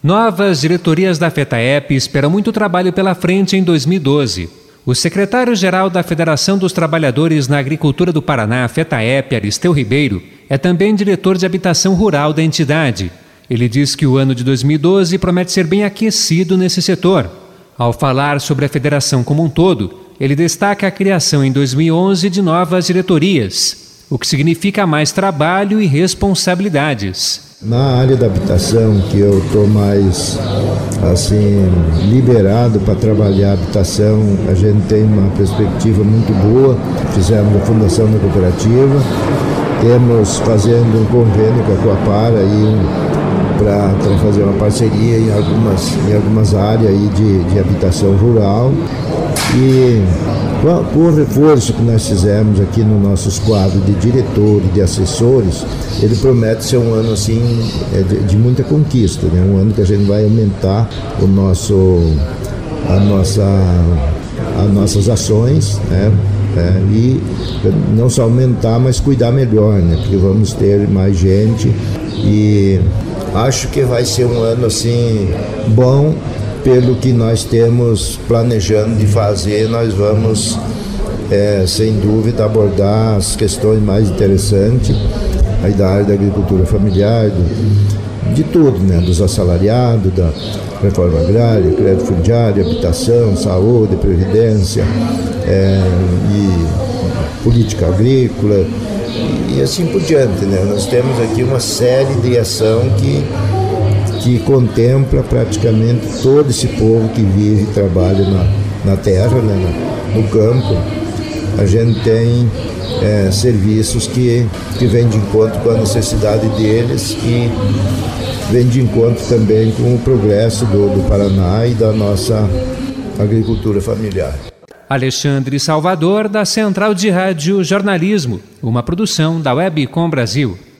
Novas diretorias da FETAEP esperam muito trabalho pela frente em 2012. O secretário-geral da Federação dos Trabalhadores na Agricultura do Paraná, FETAEP, Aristeu Ribeiro, é também diretor de habitação rural da entidade. Ele diz que o ano de 2012 promete ser bem aquecido nesse setor. Ao falar sobre a federação como um todo, ele destaca a criação em 2011 de novas diretorias, o que significa mais trabalho e responsabilidades. Na área da habitação, que eu estou mais liberado para trabalhar a habitação, a gente tem uma perspectiva muito boa. Fizemos a fundação da cooperativa, temos fazendo um convênio com a Coapar para fazer uma parceria em algumas áreas aí de habitação rural. E com o reforço que nós fizemos aqui no nossos quadros de diretores, de assessores, ele promete ser um ano de muita conquista, né? Um ano que a gente vai aumentar as nossas ações, né? E não só aumentar, mas cuidar melhor, né? Porque vamos ter mais gente e acho que vai ser um ano bom. Pelo que nós temos planejando de fazer, nós vamos, sem dúvida, abordar as questões mais interessantes aí da área da agricultura familiar, de tudo, né? Dos assalariados, da reforma agrária, crédito fundiário, habitação, saúde, previdência, e política agrícola e assim por diante, né? Nós temos aqui uma série de ação que contempla praticamente todo esse povo que vive e trabalha na terra, né, no campo. A gente tem serviços que vêm de encontro com a necessidade deles e vêm de encontro também com o progresso do Paraná e da nossa agricultura familiar. Alexandre Salvador, da Central de Rádio Jornalismo, uma produção da Webcom Brasil.